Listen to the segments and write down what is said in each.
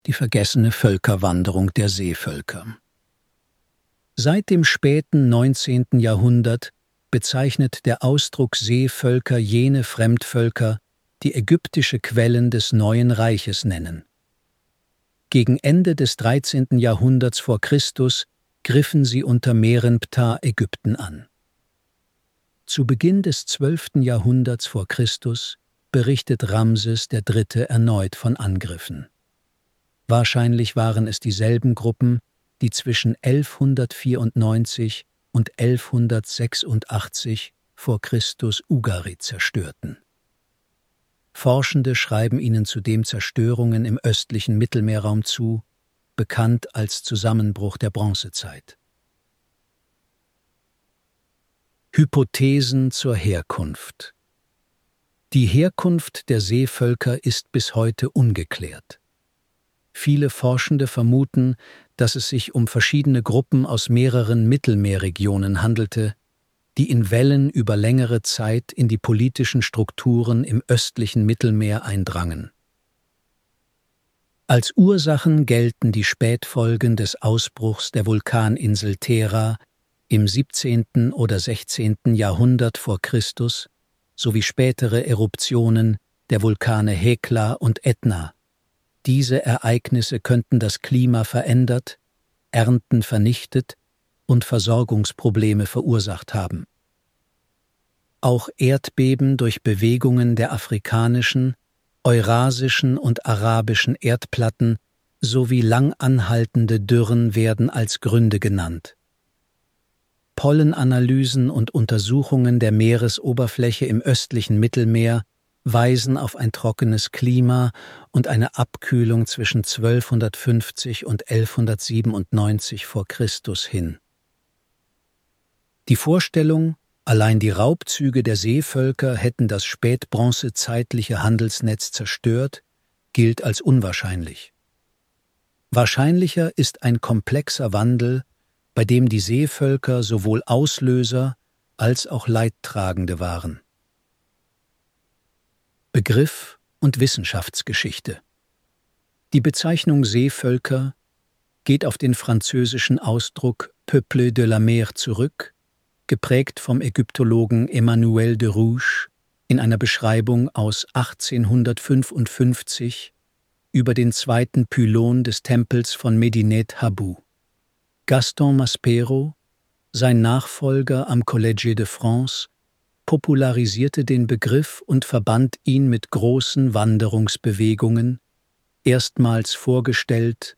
die vergessene Völkerwanderung der Seevölker. Seit dem späten 19. Jahrhundert bezeichnet der Ausdruck Seevölker jene Fremdvölker, die ägyptische Quellen des Neuen Reiches nennen. Gegen Ende des 13. Jahrhunderts vor Christus griffen sie unter Merenptah Ägypten an. Zu Beginn des 12. Jahrhunderts vor Christus berichtet Ramses III. Erneut von Angriffen. Wahrscheinlich waren es dieselben Gruppen, die zwischen 1194 und 1186 vor Christus Ugarit zerstörten. Forschende schreiben ihnen zudem Zerstörungen im östlichen Mittelmeerraum zu, bekannt als Zusammenbruch der Bronzezeit. Hypothesen zur Herkunft. Die Herkunft der Seevölker ist bis heute ungeklärt. Viele Forschende vermuten, dass es sich um verschiedene Gruppen aus mehreren Mittelmeerregionen handelte, die in Wellen über längere Zeit in die politischen Strukturen im östlichen Mittelmeer eindrangen. Als Ursachen gelten die Spätfolgen des Ausbruchs der Vulkaninsel Thera im 17. oder 16. Jahrhundert vor Christus sowie spätere Eruptionen der Vulkane Hekla und Ätna. Diese Ereignisse könnten das Klima verändert, Ernten vernichtet und Versorgungsprobleme verursacht haben. Auch Erdbeben durch Bewegungen der afrikanischen, eurasischen und arabischen Erdplatten sowie lang anhaltende Dürren werden als Gründe genannt. Pollenanalysen und Untersuchungen der Meeresoberfläche im östlichen Mittelmeer weisen auf ein trockenes Klima und eine Abkühlung zwischen 1250 und 1197 vor Christus hin. Die Vorstellung, allein die Raubzüge der Seevölker hätten das spätbronzezeitliche Handelsnetz zerstört, gilt als unwahrscheinlich. Wahrscheinlicher ist ein komplexer Wandel, bei dem die Seevölker sowohl Auslöser als auch Leidtragende waren. Begriff und Wissenschaftsgeschichte. Die Bezeichnung Seevölker geht auf den französischen Ausdruck Peuple de la mer zurück, geprägt vom Ägyptologen Emmanuel de Rouge in einer Beschreibung aus 1855 über den zweiten Pylon des Tempels von Medinet Habu. Gaston Maspero, sein Nachfolger am Collège de France, popularisierte den Begriff und verband ihn mit großen Wanderungsbewegungen, erstmals vorgestellt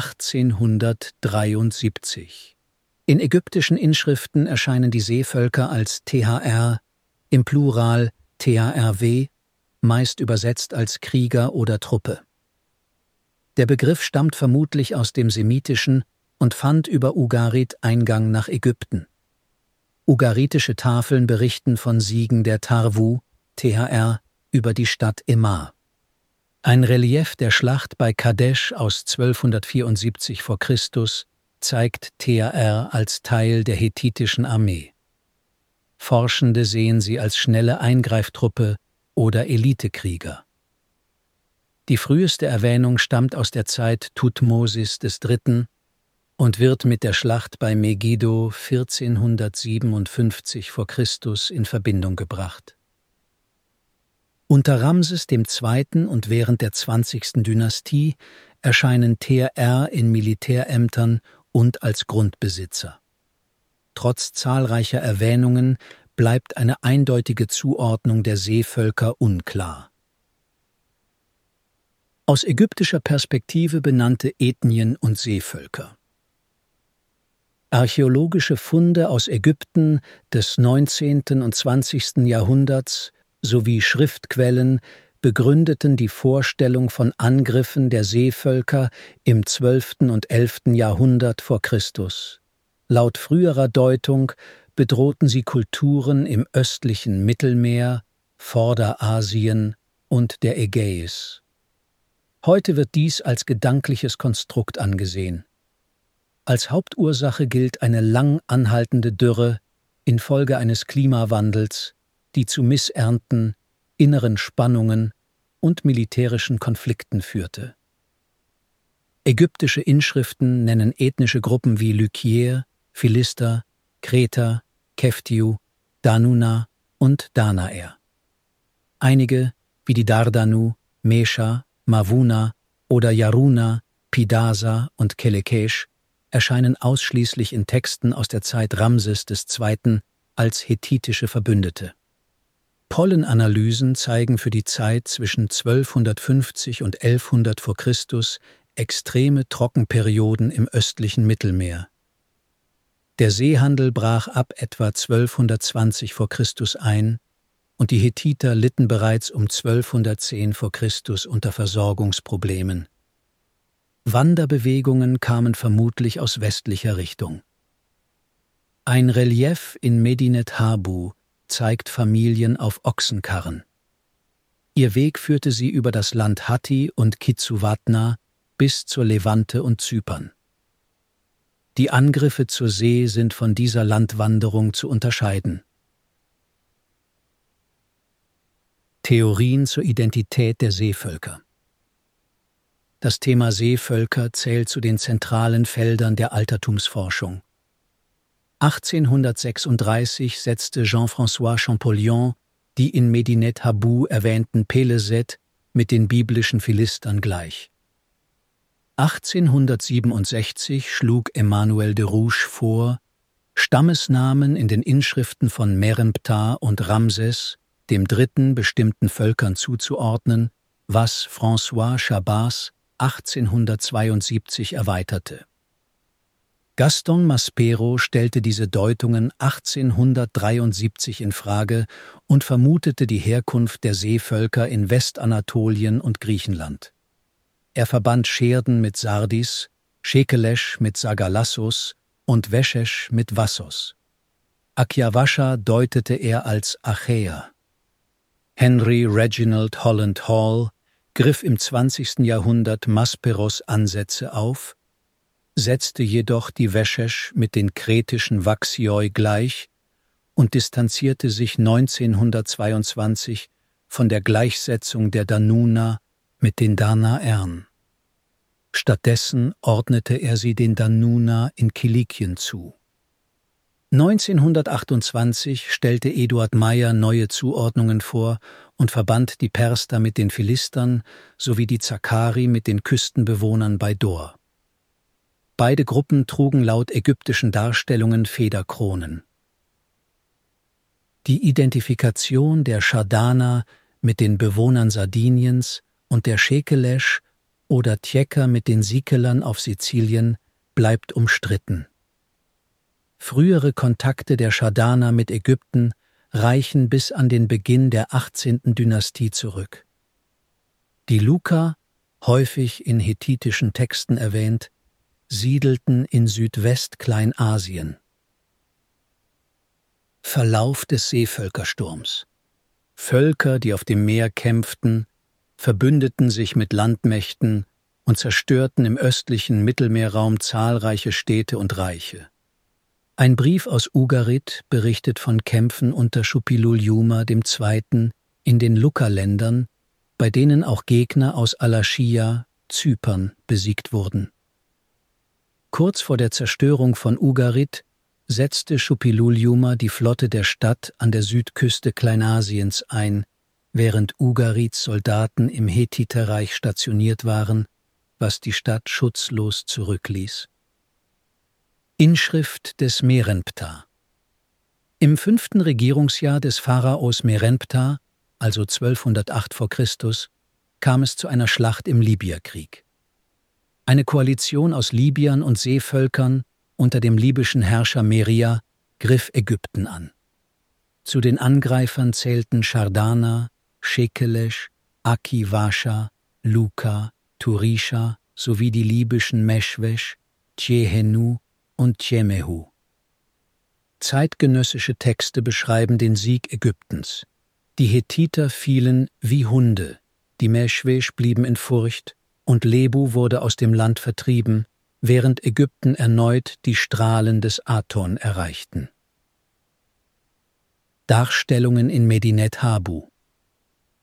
1873. In ägyptischen Inschriften erscheinen die Seevölker als THR, im Plural THRW, meist übersetzt als Krieger oder Truppe. Der Begriff stammt vermutlich aus dem Semitischen und fand über Ugarit Eingang nach Ägypten. Ugaritische Tafeln berichten von Siegen der Tarwu, THR, über die Stadt Emar. Ein Relief der Schlacht bei Kadesh aus 1274 v. Chr. zeigt THR als Teil der hethitischen Armee. Forschende sehen sie als schnelle Eingreiftruppe oder Elitekrieger. Die früheste Erwähnung stammt aus der Zeit Thutmosis III. Und wird mit der Schlacht bei Megiddo 1457 v. Chr. in Verbindung gebracht. Unter Ramses II. Und während der 20. Dynastie erscheinen TR in Militärämtern und als Grundbesitzer. Trotz zahlreicher Erwähnungen bleibt eine eindeutige Zuordnung der Seevölker unklar. Aus ägyptischer Perspektive benannte Ethnien und Seevölker. Archäologische Funde aus Ägypten des 19. und 20. Jahrhunderts sowie Schriftquellen begründeten die Vorstellung von Angriffen der Seevölker im 12. und 11. Jahrhundert vor Christus. Laut früherer Deutung bedrohten sie Kulturen im östlichen Mittelmeer, Vorderasien und der Ägäis. Heute wird dies als gedankliches Konstrukt angesehen. Als Hauptursache gilt eine lang anhaltende Dürre infolge eines Klimawandels, die zu Missernten, inneren Spannungen und militärischen Konflikten führte. Ägyptische Inschriften nennen ethnische Gruppen wie Lykier, Philister, Kreter, Keftiu, Danuna und Danaer. Einige, wie die Dardanu, Mesha, Mavuna oder Yaruna, Pidasa und Kelekesh, erscheinen ausschließlich in Texten aus der Zeit Ramses II. Als hethitische Verbündete. Pollenanalysen zeigen für die Zeit zwischen 1250 und 1100 v. Chr. Extreme Trockenperioden im östlichen Mittelmeer. Der Seehandel brach ab etwa 1220 v. Chr. ein und die Hethiter litten bereits um 1210 v. Chr. Unter Versorgungsproblemen. Wanderbewegungen kamen vermutlich aus westlicher Richtung. Ein Relief in Medinet Habu zeigt Familien auf Ochsenkarren. Ihr Weg führte sie über das Land Hatti und Kitsuvatna bis zur Levante und Zypern. Die Angriffe zur See sind von dieser Landwanderung zu unterscheiden. Theorien zur Identität der Seevölker. Das Thema Seevölker zählt zu den zentralen Feldern der Altertumsforschung. 1836 setzte Jean-François Champollion die in Medinet Habu erwähnten Peleset mit den biblischen Philistern gleich. 1867 schlug Emmanuel de Rouge vor, Stammesnamen in den Inschriften von Merenptah und Ramses, dem dritten bestimmten Völkern zuzuordnen, was François Chabas 1872 erweiterte. Gaston Maspero stellte diese Deutungen 1873 in Frage und vermutete die Herkunft der Seevölker in Westanatolien und Griechenland. Er verband Scherden mit Sardis, Shekelesh mit Sagalassos und Veshesh mit Vassos. Akjavascha deutete er als Achäer. Henry Reginald Holland Hall griff im 20. Jahrhundert Masperos Ansätze auf, setzte jedoch die Veshesh mit den kretischen Vaxioi gleich und distanzierte sich 1922 von der Gleichsetzung der Danuna mit den Danaern. Stattdessen ordnete er sie den Danuna in Kilikien zu. 1928 stellte Eduard Meyer neue Zuordnungen vor und verband die Perster mit den Philistern sowie die Zakari mit den Küstenbewohnern bei Dor. Beide Gruppen trugen laut ägyptischen Darstellungen Federkronen. Die Identifikation der Schardana mit den Bewohnern Sardiniens und der Shekelesh oder Tjeker mit den Sikelern auf Sizilien bleibt umstritten. Frühere Kontakte der Schardana mit Ägypten reichen bis an den Beginn der 18. Dynastie zurück. Die Luker, häufig in hethitischen Texten erwähnt, siedelten in Südwestkleinasien. Verlauf des Seevölkersturms. Völker, die auf dem Meer kämpften, verbündeten sich mit Landmächten und zerstörten im östlichen Mittelmeerraum zahlreiche Städte und Reiche. Ein Brief aus Ugarit berichtet von Kämpfen unter Shuppiluliuma II. In den Luca-Ländern, bei denen auch Gegner aus Alaschia, Zypern, besiegt wurden. Kurz vor der Zerstörung von Ugarit setzte Shuppiluliuma die Flotte der Stadt an der Südküste Kleinasiens ein, während Ugarits Soldaten im Hethiterreich stationiert waren, was die Stadt schutzlos zurückließ. Inschrift des Merenptah. Im 5. Regierungsjahr des Pharaos Merenptah, also 1208 v. Chr., kam es zu einer Schlacht im Libyerkrieg. Eine Koalition aus Libyern und Seevölkern unter dem libyschen Herrscher Meria griff Ägypten an. Zu den Angreifern zählten Schardana, Shekelesh, Akjavascha, Luka, Turischa sowie die libyschen Meshwesh, Tjehenu und Tjemehu. Zeitgenössische Texte beschreiben den Sieg Ägyptens. Die Hethiter fielen wie Hunde, die Meshwesh blieben in Furcht und Lebu wurde aus dem Land vertrieben, während Ägypten erneut die Strahlen des Aton erreichten. Darstellungen in Medinet Habu.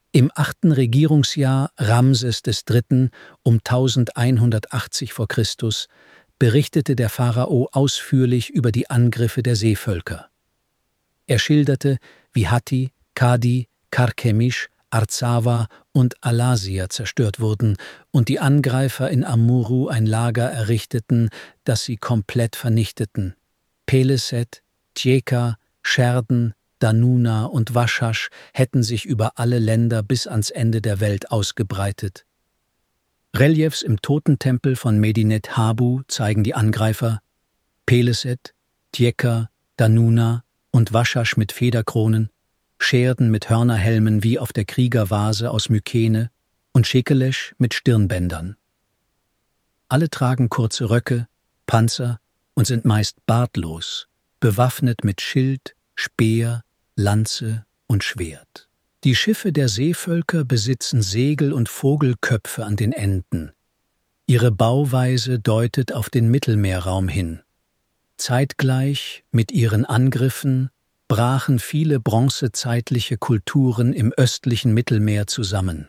Im 8. Regierungsjahr Ramses III. Um 1180 v. Chr. berichtete der Pharao ausführlich über die Angriffe der Seevölker. Er schilderte, wie Hatti, Kadi, Karkemisch, Arzawa und Alasia zerstört wurden und die Angreifer in Amurru ein Lager errichteten, das sie komplett vernichteten. Peleset, Tjeka, Scherden, Danuna und Waschasch hätten sich über alle Länder bis ans Ende der Welt ausgebreitet. Reliefs im Totentempel von Medinet Habu zeigen die Angreifer Peleset, Tjeka, Danuna und Waschasch mit Federkronen, Scherden mit Hörnerhelmen wie auf der Kriegervase aus Mykene und Schekelesch mit Stirnbändern. Alle tragen kurze Röcke, Panzer und sind meist bartlos, bewaffnet mit Schild, Speer, Lanze und Schwert. Die Schiffe der Seevölker besitzen Segel und Vogelköpfe an den Enden. Ihre Bauweise deutet auf den Mittelmeerraum hin. Zeitgleich mit ihren Angriffen brachen viele bronzezeitliche Kulturen im östlichen Mittelmeer zusammen.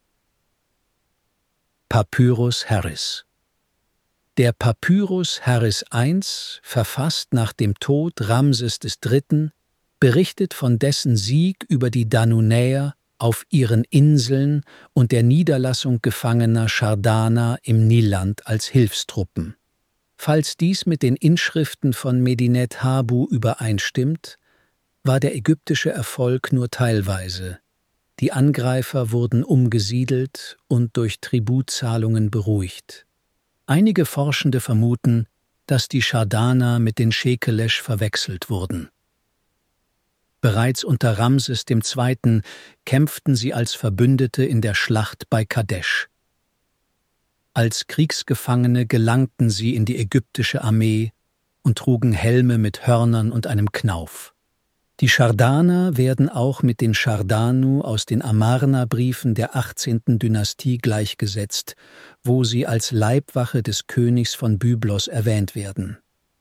Papyrus Harris. Der Papyrus Harris I, verfasst nach dem Tod Ramses III., berichtet von dessen Sieg über die Danunäer auf ihren Inseln und der Niederlassung gefangener Schardaner im Nilland als Hilfstruppen. Falls dies mit den Inschriften von Medinet Habu übereinstimmt, war der ägyptische Erfolg nur teilweise. Die Angreifer wurden umgesiedelt und durch Tributzahlungen beruhigt. Einige Forschende vermuten, dass die Schardaner mit den Schekelesch verwechselt wurden. Bereits unter Ramses II. Kämpften sie als Verbündete in der Schlacht bei Kadesh. Als Kriegsgefangene gelangten sie in die ägyptische Armee und trugen Helme mit Hörnern und einem Knauf. Die Schardaner werden auch mit den Schardanu aus den Amarna-Briefen der 18. Dynastie gleichgesetzt, wo sie als Leibwache des Königs von Byblos erwähnt werden.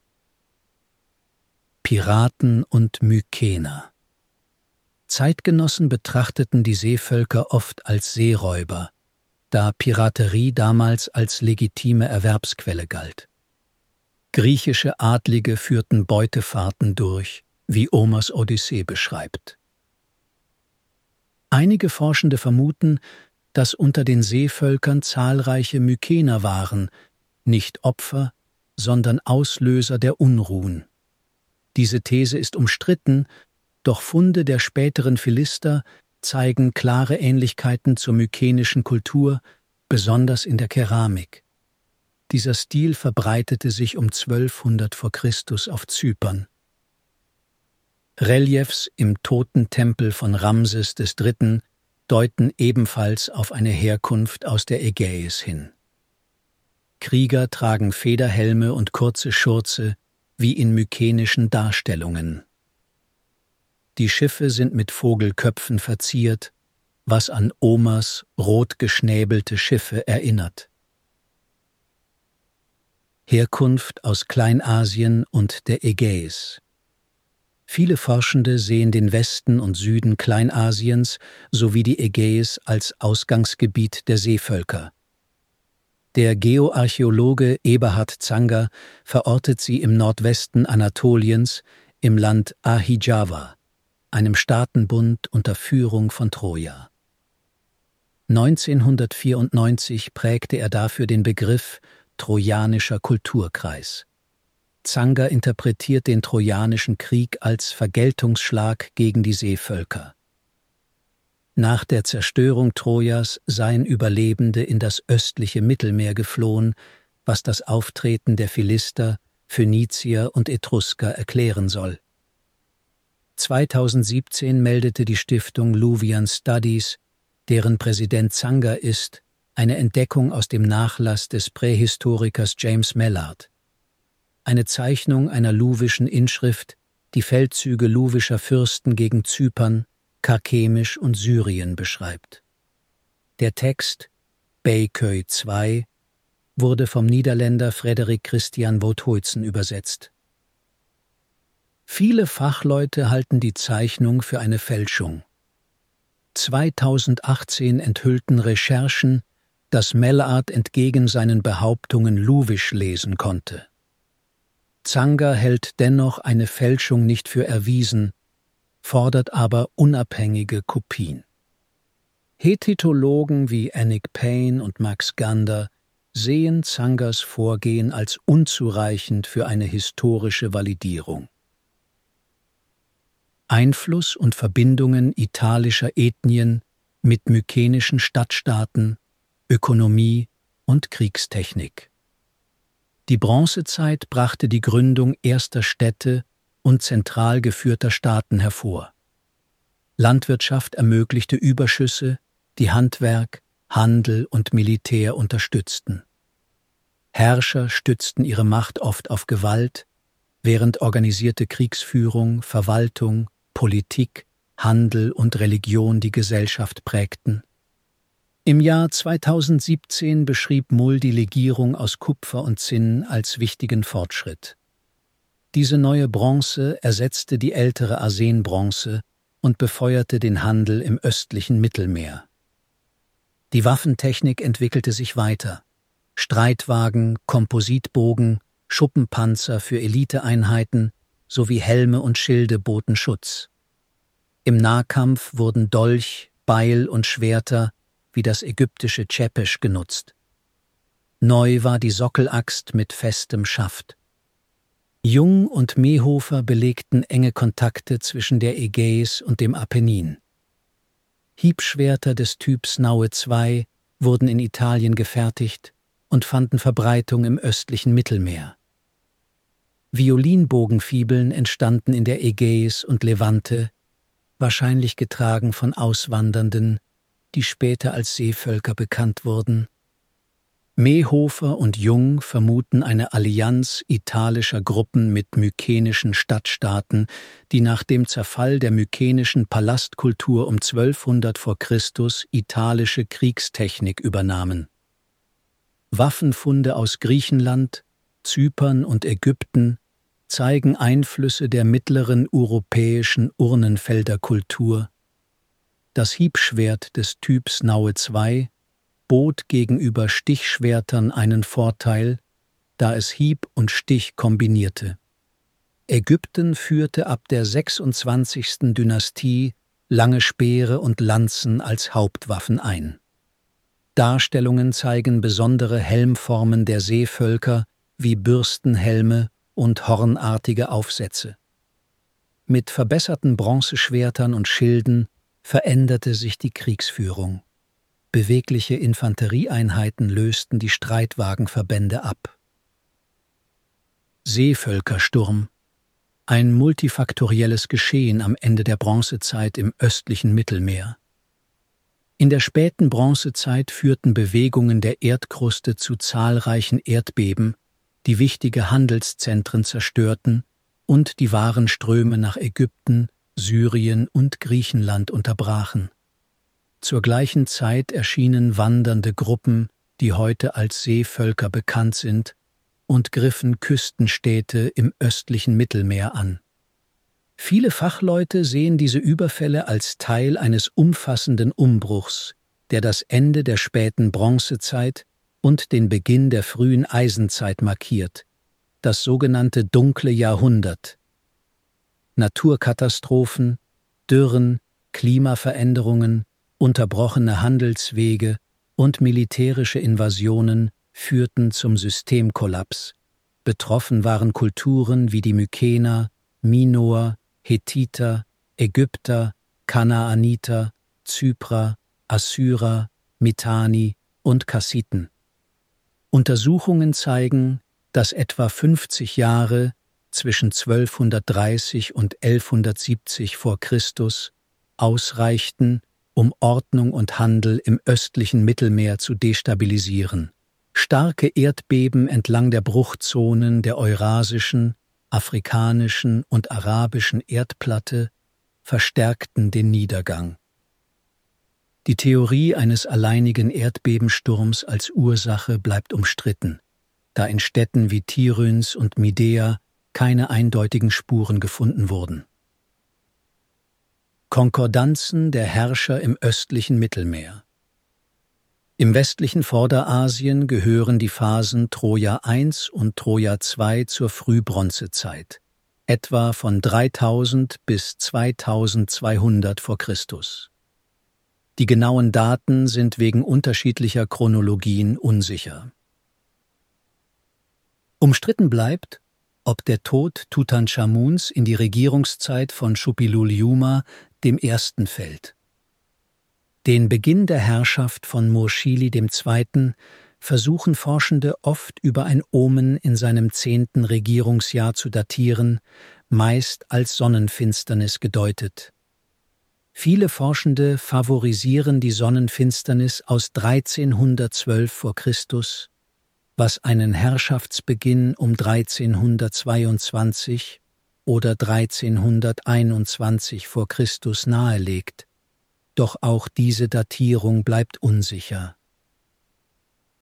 Piraten und Mykener. Zeitgenossen betrachteten die Seevölker oft als Seeräuber, da Piraterie damals als legitime Erwerbsquelle galt. Griechische Adlige führten Beutefahrten durch, wie Homers Odyssee beschreibt. Einige Forschende vermuten, dass unter den Seevölkern zahlreiche Mykener waren, nicht Opfer, sondern Auslöser der Unruhen. Diese These ist umstritten, doch Funde der späteren Philister zeigen klare Ähnlichkeiten zur mykenischen Kultur, besonders in der Keramik. Dieser Stil verbreitete sich um 1200 v. Chr. Auf Zypern. Reliefs im Totentempel von Ramses III. Deuten ebenfalls auf eine Herkunft aus der Ägäis hin. Krieger tragen Federhelme und kurze Schurze, wie in mykenischen Darstellungen. Die Schiffe sind mit Vogelköpfen verziert, was an Homers rotgeschnäbelte Schiffe erinnert. Herkunft aus Kleinasien und der Ägäis. Viele Forschende sehen den Westen und Süden Kleinasiens sowie die Ägäis als Ausgangsgebiet der Seevölker. Der Geoarchäologe Eberhard Zanger verortet sie im Nordwesten Anatoliens im Land Ahidjawa, einem Staatenbund unter Führung von Troja. 1994 prägte er dafür den Begriff Trojanischer Kulturkreis. Zanger interpretiert den Trojanischen Krieg als Vergeltungsschlag gegen die Seevölker. Nach der Zerstörung Trojas seien Überlebende in das östliche Mittelmeer geflohen, was das Auftreten der Philister, Phönizier und Etrusker erklären soll. 2017 meldete die Stiftung Luwian Studies, deren Präsident Zanger ist, eine Entdeckung aus dem Nachlass des Prähistorikers James Mallard. Eine Zeichnung einer luwischen Inschrift, die Feldzüge luwischer Fürsten gegen Zypern, Karkemisch und Syrien beschreibt. Der Text, Beyköy II, wurde vom Niederländer Frederik Christian Wouthuizen übersetzt. Viele Fachleute halten die Zeichnung für eine Fälschung. 2018 enthüllten Recherchen, dass Mallard entgegen seinen Behauptungen Luwisch lesen konnte. Zanger hält dennoch eine Fälschung nicht für erwiesen, fordert aber unabhängige Kopien. Hethitologen wie Annick Payne und Max Gander sehen Zangers Vorgehen als unzureichend für eine historische Validierung. Einfluss und Verbindungen italischer Ethnien mit mykenischen Stadtstaaten, Ökonomie und Kriegstechnik. Die Bronzezeit brachte die Gründung erster Städte und zentral geführter Staaten hervor. Landwirtschaft ermöglichte Überschüsse, die Handwerk, Handel und Militär unterstützten. Herrscher stützten ihre Macht oft auf Gewalt, während organisierte Kriegsführung, Verwaltung, Politik, Handel und Religion die Gesellschaft prägten. Im Jahr 2017 beschrieb Mull die Legierung aus Kupfer und Zinn als wichtigen Fortschritt. Diese neue Bronze ersetzte die ältere Arsenbronze und befeuerte den Handel im östlichen Mittelmeer. Die Waffentechnik entwickelte sich weiter. Streitwagen, Kompositbogen, Schuppenpanzer für Eliteeinheiten sowie Helme und Schilde boten Schutz. Im Nahkampf wurden Dolch, Beil und Schwerter wie das ägyptische Tschepesch genutzt. Neu war die Sockelaxt mit festem Schaft. Jung und Mehofer belegten enge Kontakte zwischen der Ägäis und dem Apennin. Hiebschwerter des Typs Naue II wurden in Italien gefertigt und fanden Verbreitung im östlichen Mittelmeer. Violinbogenfibeln entstanden in der Ägäis und Levante, wahrscheinlich getragen von Auswandernden, die später als Seevölker bekannt wurden. Mehofer und Jung vermuten eine Allianz italischer Gruppen mit mykenischen Stadtstaaten, die nach dem Zerfall der mykenischen Palastkultur um 1200 v. Chr. Italische Kriegstechnik übernahmen. Waffenfunde aus Griechenland, Zypern und Ägypten zeigen Einflüsse der mittleren europäischen Urnenfelderkultur. Das Hiebschwert des Typs Naue II bot gegenüber Stichschwertern einen Vorteil, da es Hieb und Stich kombinierte. Ägypten führte ab der 26. Dynastie lange Speere und Lanzen als Hauptwaffen ein. Darstellungen zeigen besondere Helmformen der Seevölker wie Bürstenhelme und hornartige Aufsätze. Mit verbesserten Bronzeschwertern und Schilden veränderte sich die Kriegsführung. Bewegliche Infanterieeinheiten lösten die Streitwagenverbände ab. Seevölkersturm, ein multifaktorielles Geschehen am Ende der Bronzezeit im östlichen Mittelmeer. In der späten Bronzezeit führten Bewegungen der Erdkruste zu zahlreichen Erdbeben, die wichtige Handelszentren zerstörten und die Warenströme nach Ägypten, Syrien und Griechenland unterbrachen. Zur gleichen Zeit erschienen wandernde Gruppen, die heute als Seevölker bekannt sind, und griffen Küstenstädte im östlichen Mittelmeer an. Viele Fachleute sehen diese Überfälle als Teil eines umfassenden Umbruchs, der das Ende der späten Bronzezeit und den Beginn der frühen Eisenzeit markiert, das sogenannte Dunkle Jahrhundert. Naturkatastrophen, Dürren, Klimaveränderungen, unterbrochene Handelswege und militärische Invasionen führten zum Systemkollaps. Betroffen waren Kulturen wie die Mykener, Minoer, Hethiter, Ägypter, Kanaaniter, Zyprer, Assyrer, Mitanni und Kassiten. Untersuchungen zeigen, dass etwa 50 Jahre zwischen 1230 und 1170 v. Chr. Ausreichten, um Ordnung und Handel im östlichen Mittelmeer zu destabilisieren. Starke Erdbeben entlang der Bruchzonen der eurasischen, afrikanischen und arabischen Erdplatte verstärkten den Niedergang. Die Theorie eines alleinigen Erdbebensturms als Ursache bleibt umstritten, da in Städten wie Tiryns und Midea keine eindeutigen Spuren gefunden wurden. Konkordanzen der Herrscher im östlichen Mittelmeer. Im westlichen Vorderasien gehören die Phasen Troja I und Troja II zur Frühbronzezeit, etwa von 3000 bis 2200 vor Christus. Die genauen Daten sind wegen unterschiedlicher Chronologien unsicher. Umstritten bleibt, ob der Tod Tutanchamuns in die Regierungszeit von Shuppiluliuma I. fällt. Den Beginn der Herrschaft von Murschili II. Versuchen Forschende oft über ein Omen in seinem 10. Regierungsjahr zu datieren, meist als Sonnenfinsternis gedeutet. Viele Forschende favorisieren die Sonnenfinsternis aus 1312 vor Christus, was einen Herrschaftsbeginn um 1322 oder 1321 vor Christus nahelegt. Doch auch diese Datierung bleibt unsicher.